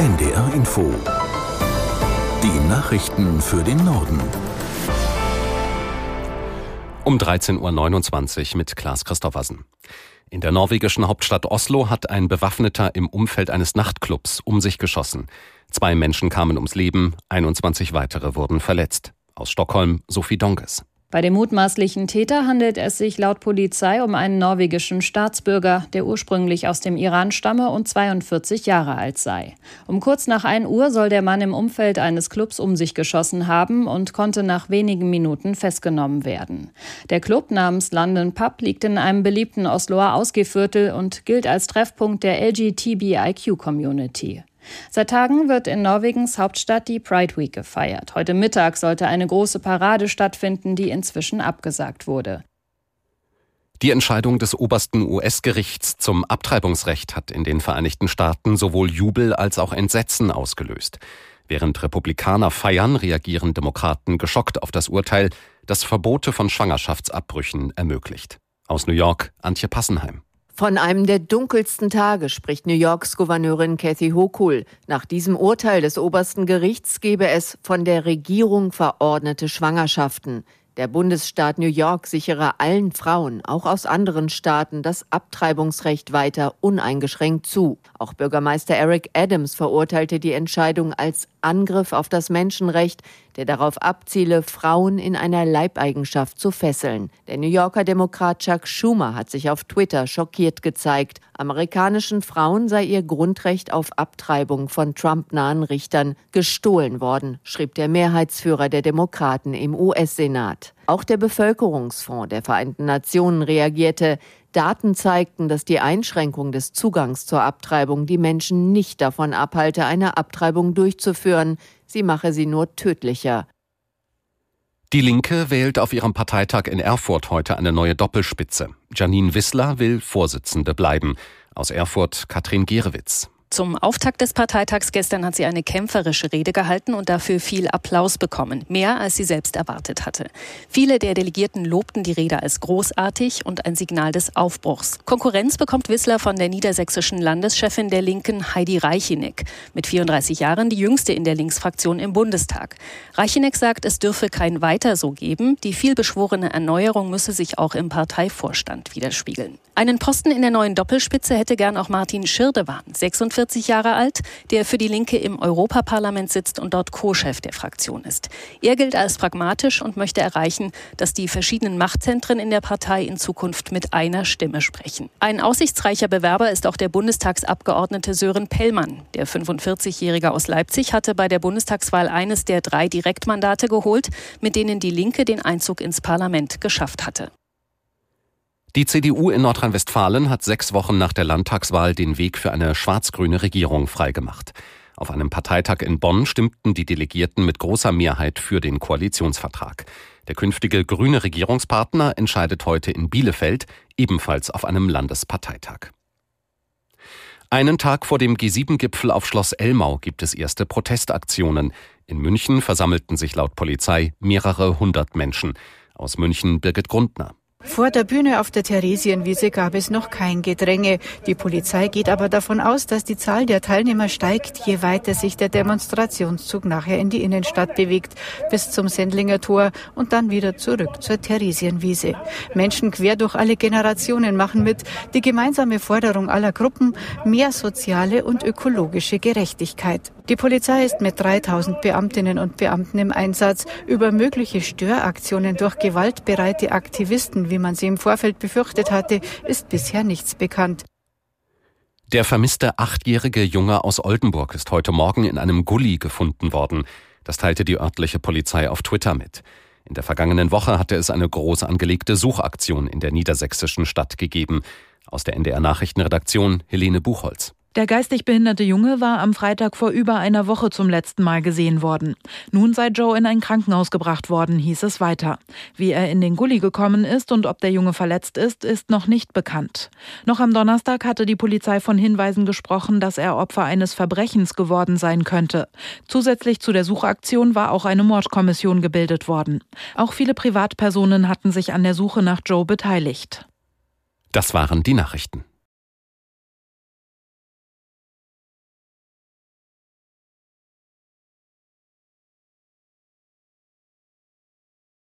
NDR Info. Die Nachrichten für den Norden. Um 13.29 Uhr mit Klaas Christoffersen. In der norwegischen Hauptstadt Oslo hat ein Bewaffneter im Umfeld eines Nachtclubs um sich geschossen. 2 Menschen kamen ums Leben, 21 weitere wurden verletzt. Aus Stockholm, Sophie Donges. Bei dem mutmaßlichen Täter handelt es sich laut Polizei um einen norwegischen Staatsbürger, der ursprünglich aus dem Iran stamme und 42 Jahre alt sei. Um kurz nach 1 Uhr soll der Mann im Umfeld eines Clubs um sich geschossen haben und konnte nach wenigen Minuten festgenommen werden. Der Club namens London Pub liegt in einem beliebten Osloer Ausgehviertel und gilt als Treffpunkt der LGBTIQ-Community. Seit Tagen wird in Norwegens Hauptstadt die Pride Week gefeiert. Heute Mittag sollte eine große Parade stattfinden, die inzwischen abgesagt wurde. Die Entscheidung des obersten US-Gerichts zum Abtreibungsrecht hat in den Vereinigten Staaten sowohl Jubel als auch Entsetzen ausgelöst. Während Republikaner feiern, reagieren Demokraten geschockt auf das Urteil, das Verbote von Schwangerschaftsabbrüchen ermöglicht. Aus New York, Antje Passenheim. Von einem der dunkelsten Tage spricht New Yorks Gouverneurin Kathy Hochul. Nach diesem Urteil des obersten Gerichts gebe es von der Regierung verordnete Schwangerschaften. Der Bundesstaat New York sichere allen Frauen, auch aus anderen Staaten, das Abtreibungsrecht weiter uneingeschränkt zu. Auch Bürgermeister Eric Adams verurteilte die Entscheidung als Angriff auf das Menschenrecht, der darauf abziele, Frauen in einer Leibeigenschaft zu fesseln. Der New Yorker Demokrat Chuck Schumer hat sich auf Twitter schockiert gezeigt. Amerikanischen Frauen sei ihr Grundrecht auf Abtreibung von Trump-nahen Richtern gestohlen worden, schrieb der Mehrheitsführer der Demokraten im US-Senat. Auch der Bevölkerungsfonds der Vereinten Nationen reagierte. Daten zeigten, dass die Einschränkung des Zugangs zur Abtreibung die Menschen nicht davon abhalte, eine Abtreibung durchzuführen. Sie mache sie nur tödlicher. Die Linke wählt auf ihrem Parteitag in Erfurt heute eine neue Doppelspitze. Janine Wissler will Vorsitzende bleiben. Aus Erfurt Katrin Gierewitz. Zum Auftakt des Parteitags gestern hat sie eine kämpferische Rede gehalten und dafür viel Applaus bekommen. Mehr, als sie selbst erwartet hatte. Viele der Delegierten lobten die Rede als großartig und ein Signal des Aufbruchs. Konkurrenz bekommt Wissler von der niedersächsischen Landeschefin der Linken Heidi Reicheneck. Mit 34 Jahren die jüngste in der Linksfraktion im Bundestag. Reicheneck sagt, es dürfe kein Weiter so geben. Die vielbeschworene Erneuerung müsse sich auch im Parteivorstand widerspiegeln. Einen Posten in der neuen Doppelspitze hätte gern auch Martin Schirdewan, 46 Jahre alt, der für die Linke im Europaparlament sitzt und dort Co-Chef der Fraktion ist. Er gilt als pragmatisch und möchte erreichen, dass die verschiedenen Machtzentren in der Partei in Zukunft mit einer Stimme sprechen. Ein aussichtsreicher Bewerber ist auch der Bundestagsabgeordnete Sören Pellmann. Der 45-Jährige aus Leipzig hatte bei der Bundestagswahl eines der 3 Direktmandate geholt, mit denen die Linke den Einzug ins Parlament geschafft hatte. Die CDU in Nordrhein-Westfalen hat 6 Wochen nach der Landtagswahl den Weg für eine schwarz-grüne Regierung freigemacht. Auf einem Parteitag in Bonn stimmten die Delegierten mit großer Mehrheit für den Koalitionsvertrag. Der künftige grüne Regierungspartner entscheidet heute in Bielefeld, ebenfalls auf einem Landesparteitag. Einen Tag vor dem G7-Gipfel auf Schloss Elmau gibt es erste Protestaktionen. In München versammelten sich laut Polizei mehrere 100 Menschen. Aus München Birgit Grundner. Vor der Bühne auf der Theresienwiese gab es noch kein Gedränge. Die Polizei geht aber davon aus, dass die Zahl der Teilnehmer steigt, je weiter sich der Demonstrationszug nachher in die Innenstadt bewegt, bis zum Sendlinger Tor und dann wieder zurück zur Theresienwiese. Menschen quer durch alle Generationen machen mit. Die gemeinsame Forderung aller Gruppen: mehr soziale und ökologische Gerechtigkeit. Die Polizei ist mit 3000 Beamtinnen und Beamten im Einsatz. Über mögliche Störaktionen durch gewaltbereite Aktivisten, wie man sie im Vorfeld befürchtet hatte, ist bisher nichts bekannt. Der vermisste 8-jährige Junge aus Oldenburg ist heute Morgen in einem Gully gefunden worden. Das teilte die örtliche Polizei auf Twitter mit. In der vergangenen Woche hatte es eine groß angelegte Suchaktion in der niedersächsischen Stadt gegeben. Aus der NDR Nachrichtenredaktion Helene Buchholz. Der geistig behinderte Junge war am Freitag vor über einer Woche zum letzten Mal gesehen worden. Nun sei Joe in ein Krankenhaus gebracht worden, hieß es weiter. Wie er in den Gully gekommen ist und ob der Junge verletzt ist, ist noch nicht bekannt. Noch am Donnerstag hatte die Polizei von Hinweisen gesprochen, dass er Opfer eines Verbrechens geworden sein könnte. Zusätzlich zu der Suchaktion war auch eine Mordkommission gebildet worden. Auch viele Privatpersonen hatten sich an der Suche nach Joe beteiligt. Das waren die Nachrichten.